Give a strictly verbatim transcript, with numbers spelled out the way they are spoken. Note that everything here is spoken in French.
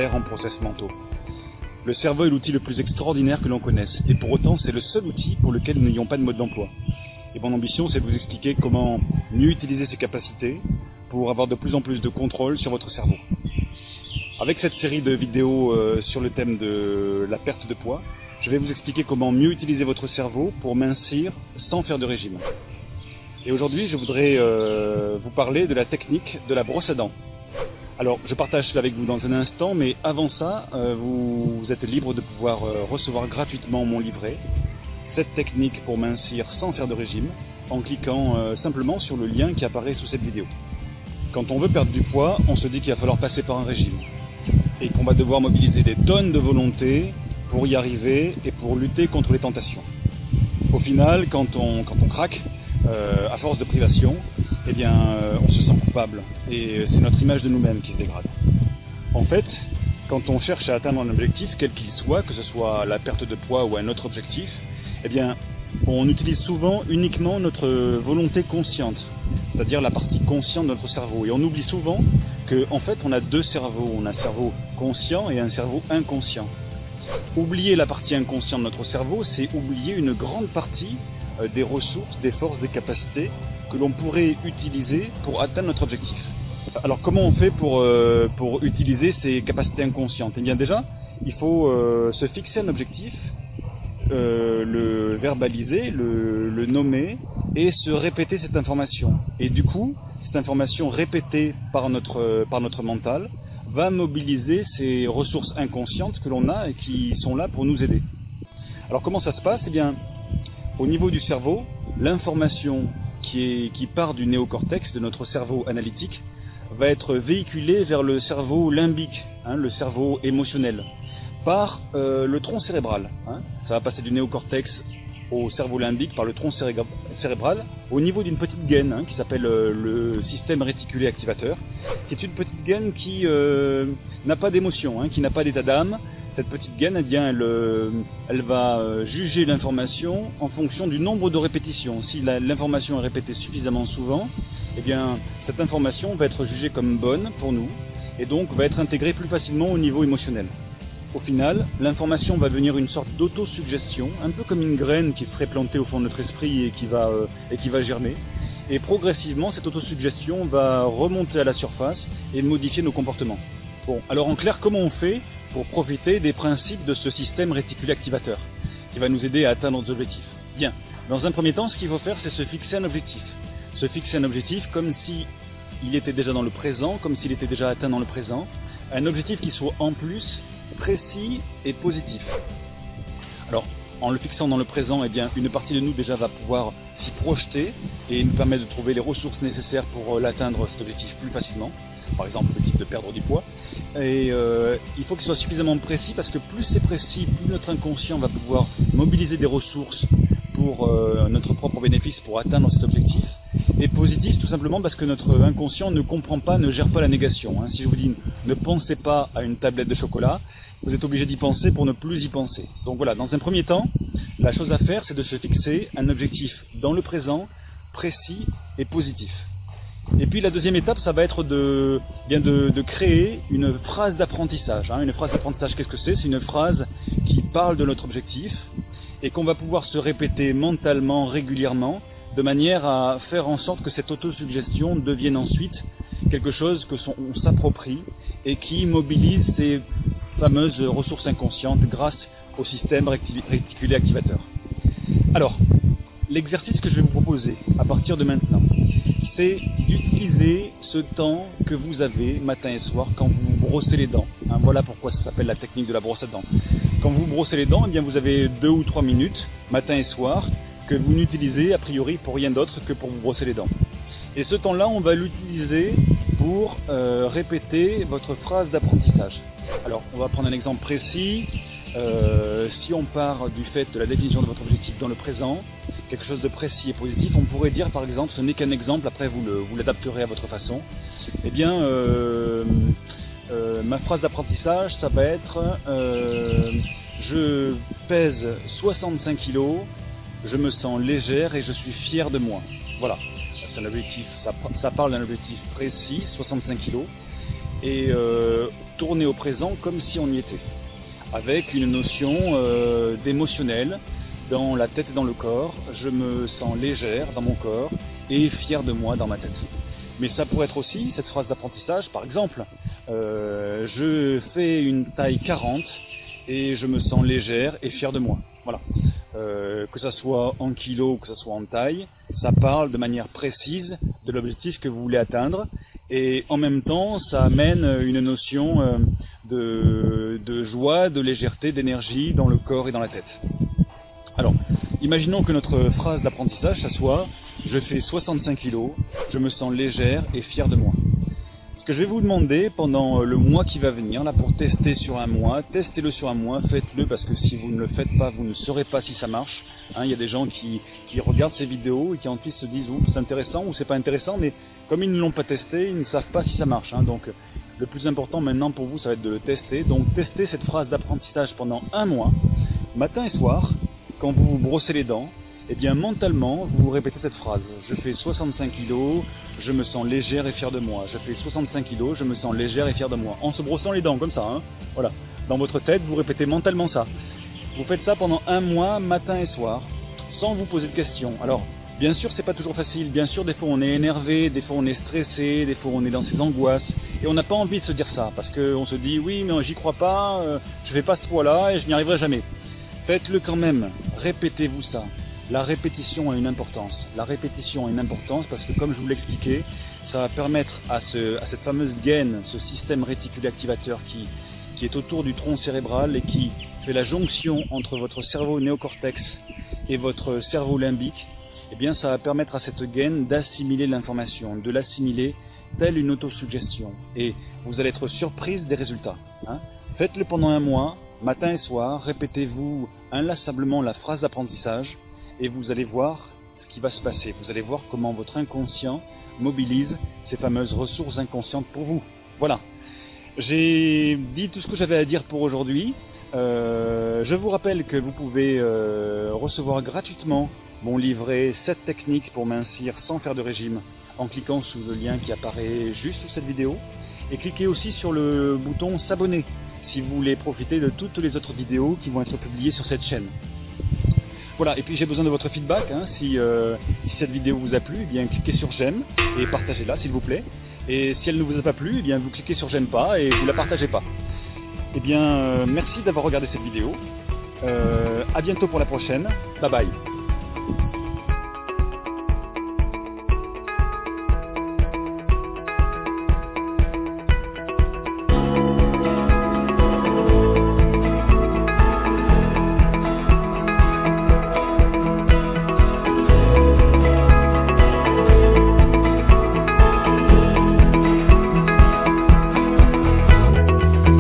différents process mentaux. Le cerveau est l'outil le plus extraordinaire que l'on connaisse, et pour autant c'est le seul outil pour lequel nous n'ayons pas de mode d'emploi. Et mon ambition, c'est de vous expliquer comment mieux utiliser ces capacités pour avoir de plus en plus de contrôle sur votre cerveau. Avec cette série de vidéos euh, sur le thème de la perte de poids, je vais vous expliquer comment mieux utiliser votre cerveau pour mincir sans faire de régime. Et aujourd'hui, je voudrais euh, vous parler de la technique de la brosse à dents. Alors, je partage cela avec vous dans un instant, mais avant ça, euh, vous, vous êtes libre de pouvoir euh, recevoir gratuitement mon livret, cette technique pour mincir sans faire de régime, en cliquant euh, simplement sur le lien qui apparaît sous cette vidéo. Quand on veut perdre du poids, on se dit qu'il va falloir passer par un régime, et qu'on va devoir mobiliser des tonnes de volonté pour y arriver et pour lutter contre les tentations. Au final, quand on, quand on craque, euh, à force de privation, eh bien, euh, on se sent coupable et c'est notre image de nous-mêmes qui se dégrade. En fait, quand on cherche à atteindre un objectif, quel qu'il soit, que ce soit la perte de poids ou un autre objectif, eh bien, on utilise souvent uniquement notre volonté consciente, c'est-à-dire la partie consciente de notre cerveau. Et on oublie souvent qu'en fait, on a deux cerveaux. On a un cerveau conscient et un cerveau inconscient. Oublier la partie inconsciente de notre cerveau, c'est oublier une grande partie des ressources, des forces, des capacités que l'on pourrait utiliser pour atteindre notre objectif. Alors comment on fait pour, euh, pour utiliser ces capacités inconscientes? Eh bien déjà, il faut euh, se fixer un objectif, euh, le verbaliser, le, le nommer et se répéter cette information. Et du coup, cette information répétée par notre, par notre mental va mobiliser ces ressources inconscientes que l'on a et qui sont là pour nous aider. Alors comment ça se passe? Eh bien, au niveau du cerveau, l'information qui, est, qui part du néocortex, de notre cerveau analytique, va être véhiculée vers le cerveau limbique, hein, le cerveau émotionnel, par euh, le tronc cérébral. Hein. Ça va passer du néocortex au cerveau limbique par le tronc cérébral au niveau d'une petite gaine hein, qui s'appelle euh, le système réticulé activateur. C'est une petite gaine qui euh, n'a pas d'émotion, hein, qui n'a pas d'état d'âme. Cette petite gaine, eh bien, elle, elle va juger l'information en fonction du nombre de répétitions. Si l'information est répétée suffisamment souvent, eh bien, cette information va être jugée comme bonne pour nous et donc va être intégrée plus facilement au niveau émotionnel. Au final, l'information va devenir une sorte d'autosuggestion, un peu comme une graine qui serait plantée au fond de notre esprit et qui va, euh, et qui va germer. Et progressivement, cette autosuggestion va remonter à la surface et modifier nos comportements. Bon, alors en clair, comment on fait pour profiter des principes de ce système réticulé activateur qui va nous aider à atteindre nos objectifs? Bien, dans un premier temps, ce qu'il faut faire, c'est se fixer un objectif. Se fixer un objectif comme s'il était déjà dans le présent, comme s'il était déjà atteint dans le présent. Un objectif qui soit en plus précis et positif. Alors, en le fixant dans le présent, eh bien, une partie de nous déjà va pouvoir s'y projeter et nous permettre de trouver les ressources nécessaires pour l'atteindre, cet objectif, plus facilement. Par exemple, l'objectif de perdre du poids. Et euh, il faut qu'il soit suffisamment précis parce que plus c'est précis, plus notre inconscient va pouvoir mobiliser des ressources pour euh, notre propre bénéfice pour atteindre cet objectif. Et positif tout simplement parce que notre inconscient ne comprend pas, ne gère pas la négation. Hein. Si je vous dis ne pensez pas à une tablette de chocolat, vous êtes obligé d'y penser pour ne plus y penser. Donc voilà, dans un premier temps, la chose à faire, c'est de se fixer un objectif dans le présent, précis et positif. Et puis la deuxième étape, ça va être de, bien de, de créer une phrase d'apprentissage. Hein. Une phrase d'apprentissage, qu'est-ce que c'est? C'est une phrase qui parle de notre objectif et qu'on va pouvoir se répéter mentalement, régulièrement, de manière à faire en sorte que cette autosuggestion devienne ensuite quelque chose que son, on s'approprie et qui mobilise ces fameuses ressources inconscientes grâce au système réticulé activateur. Alors, l'exercice que je vais vous proposer à partir de maintenant, c'est d'utiliser ce temps que vous avez matin et soir quand vous vous brossez les dents. Hein, voilà pourquoi ça s'appelle la technique de la brosse à dents. Quand vous brossez les dents, eh bien vous avez deux ou trois minutes, matin et soir, que vous n'utilisez a priori pour rien d'autre que pour vous brosser les dents. Et ce temps-là, on va l'utiliser pour euh, répéter votre phrase d'apprentissage. Alors, on va prendre un exemple précis. Euh, si on part du fait de la définition de votre objectif dans le présent, quelque chose de précis et positif, on pourrait dire par exemple, ce n'est qu'un exemple, après vous, le, vous l'adapterez à votre façon, eh bien, euh, euh, ma phrase d'apprentissage, ça va être euh, je pèse soixante-cinq kilos, je me sens légère et je suis fier de moi. Voilà, c'est un objectif, ça, ça parle d'un objectif précis, soixante-cinq kilos. et euh, tourner au présent comme si on y était, avec une notion euh, d'émotionnel dans la tête et dans le corps. Je me sens légère dans mon corps et fière de moi dans ma tête. Mais ça pourrait être aussi cette phrase d'apprentissage, par exemple, euh, je fais une taille quarante et je me sens légère et fière de moi. Voilà. Euh, que ça soit en kilos ou que ça soit en taille, ça parle de manière précise de l'objectif que vous voulez atteindre, et en même temps ça amène une notion euh, de, de joie, de légèreté, d'énergie dans le corps et dans la tête. Alors, imaginons que notre phrase d'apprentissage, ça soit « je fais soixante-cinq kilos, je me sens légère et fière de moi ». Ce que je vais vous demander pendant le mois qui va venir, là pour tester sur un mois, testez-le sur un mois, faites-le parce que si vous ne le faites pas, vous ne saurez pas si ça marche. Hein, il y a des gens qui, qui regardent ces vidéos et qui ensuite se disent « c'est intéressant » ou « c'est pas intéressant », mais comme ils ne l'ont pas testé, ils ne savent pas si ça marche. Hein, donc le plus important maintenant pour vous, ça va être de le tester. Donc testez cette phrase d'apprentissage pendant un mois, matin et soir. Quand vous vous brossez les dents, eh bien mentalement, vous répétez cette phrase. Je fais soixante-cinq kilos, je me sens légère et fière de moi. Je fais soixante-cinq kilos, je me sens légère et fière de moi. En se brossant les dents, comme ça. Hein. Voilà. Dans votre tête, vous répétez mentalement ça. Vous faites ça pendant un mois, matin et soir, sans vous poser de questions. Alors, bien sûr, c'est pas toujours facile. Bien sûr, des fois on est énervé, des fois on est stressé, des fois on est dans ses angoisses. Et on n'a pas envie de se dire ça, parce qu'on se dit, oui, mais j'y crois pas, euh, je vais pas ce poids-là et je n'y arriverai jamais. Faites-le quand même, répétez-vous ça. La répétition a une importance. La répétition a une importance parce que, comme je vous l'expliquais, ça va permettre à, ce, à cette fameuse gaine, ce système réticulé activateur qui, qui est autour du tronc cérébral et qui fait la jonction entre votre cerveau néocortex et votre cerveau limbique, eh bien ça va permettre à cette gaine d'assimiler l'information, de l'assimiler telle une autosuggestion. Et vous allez être surprise des résultats. Hein. Faites-le pendant un mois. Matin et soir, répétez-vous inlassablement la phrase d'apprentissage et vous allez voir ce qui va se passer. Vous allez voir comment votre inconscient mobilise ces fameuses ressources inconscientes pour vous. Voilà. J'ai dit tout ce que j'avais à dire pour aujourd'hui. Euh, je vous rappelle que vous pouvez euh, recevoir gratuitement mon livret sept techniques pour mincir sans faire de régime en cliquant sous le lien qui apparaît juste sous cette vidéo. Et cliquez aussi sur le bouton s'abonner si vous voulez profiter de toutes les autres vidéos qui vont être publiées sur cette chaîne. Voilà, et puis j'ai besoin de votre feedback. Hein, si, euh, si cette vidéo vous a plu, eh bien cliquez sur j'aime et partagez-la s'il vous plaît. Et si elle ne vous a pas plu, eh bien vous cliquez sur j'aime pas et vous la partagez pas. Eh bien, euh, merci d'avoir regardé cette vidéo. Euh, à bientôt pour la prochaine. Bye bye.